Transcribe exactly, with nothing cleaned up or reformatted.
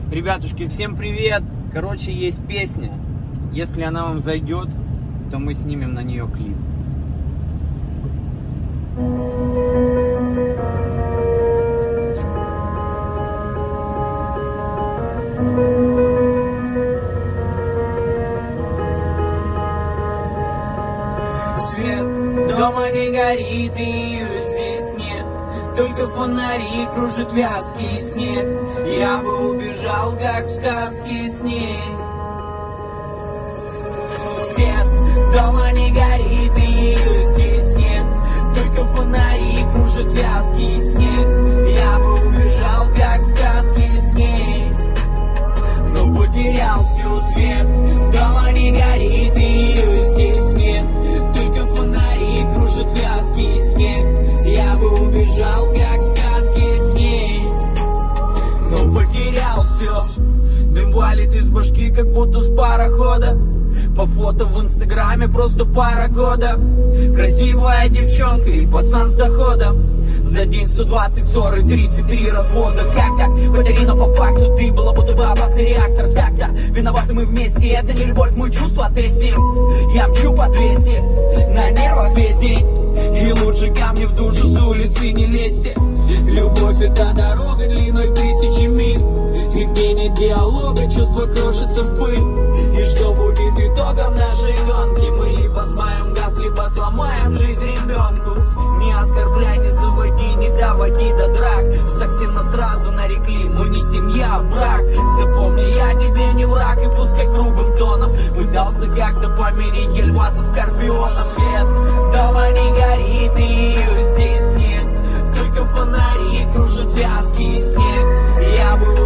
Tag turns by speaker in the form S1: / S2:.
S1: Ребятушки, всем привет! Короче, есть песня. Если она вам зайдет, то мы снимем на нее клип.
S2: Свет дома не горит, и ее здесь нет. Только фонари кружит вязкий снег. Я бы убежал, как в сказке с ней. Свет дома не горит, и ее здесь нет. Только фонари кружит вязкий снег. Я бы убежал, как в сказке с ней, но потерял всю свет. Дома не горит, и ее здесь нет. Только фонари кружит вязкий снег. Я бы убежал, как в сказке с ней, но потерял все. Дым валит из башки, как будто с парохода. По фото в инстаграме просто пара года. Красивая девчонка и пацан с доходом. За день сто двадцать, сорок, тридцать три развода. Как так? Катерина, по факту ты была будто бы опасный реактор. Так-то, виноваты мы вместе. Это не любовь, мы чувства тестим. Я мчу по двести, на нервах весь день. И лучше камни в душу с улицы не лезьте. Любовь — это дорога длиной тысячи миль. И где нет диалога, чувство крошится в пыль. И что будет итогом нашей гонки? Мы либо сбавим газ, либо сломаем жизнь ребенку. Не оскорбляй, не заводи, не доводи до драк. В сексе нас сразу нарекли, мы не семья, а брак. Запомни, я тебе не враг, и пускай грубым тоном пытался как-то помирить льва со скорпионом. Свет дома не горит, и ее здесь нет. Только фонари кружат вязкий снег. Я бы